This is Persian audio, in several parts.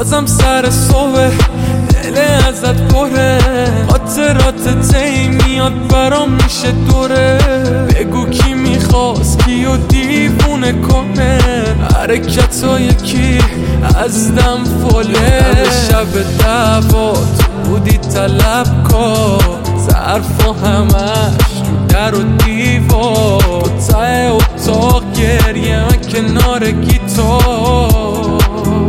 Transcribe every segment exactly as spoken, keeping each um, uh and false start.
بازم سر صبح دل ازت پره، خاطرات تی میاد برام میشه دوره. بگو کی میخواست کیو دیوونه کنه، حرکتای کی از دم فله. شب دعوات بودی طلب کار، ظرف و همش در و دیوار، تو ته اتاق گریه من کنار گیتار.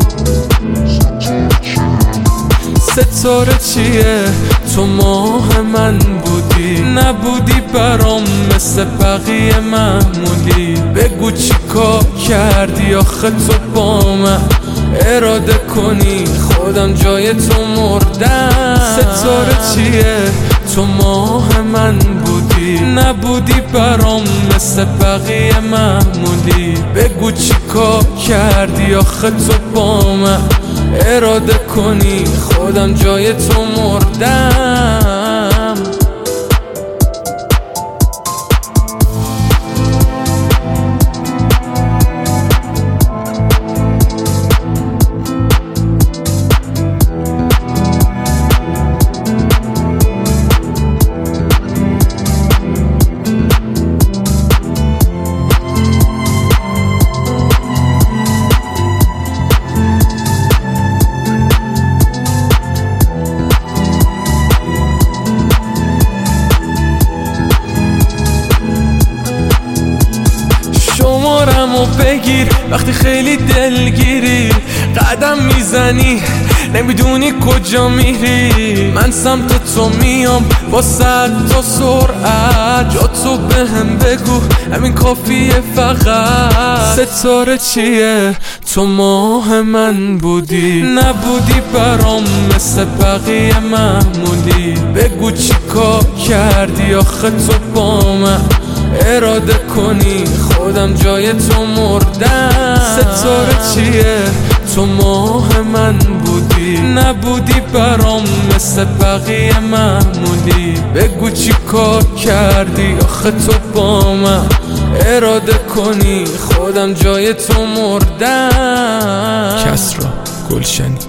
ستاره چیه تو ماه من بودی، نبودی برام مثل بقیه معمولی. بگو چی کار کردی آخه تو با من، اراده کنی خودم جای تو مردم. ستاره چیه تو ماه من بودی، نبودی برام مثل بقیه معمولی. بگو چی کار کردی آخه تو با من، اراده کنی خودم جای تو مردم. شمارمو بگیر وقتی خیلی دلگیری، قدم میزنی نمیدونی کجا میری. من سمت تو میام با صد تا سرعت، جا تو بهم بگو همین کافیه فقط. ستاره چیه تو ماه من بودی، نبودی برام مثل بقیه معمولی. بگو چی کار کردی آخه تو با من، اراده کنی خودم جای تو مردم. ستاره چیه تو ماه من بودی، نبودی برام مثل بقیه معمولی. بگو چی کار کردی آخه تو با من، اراده کنی خودم جای تو مردم. کسرا گلشنی.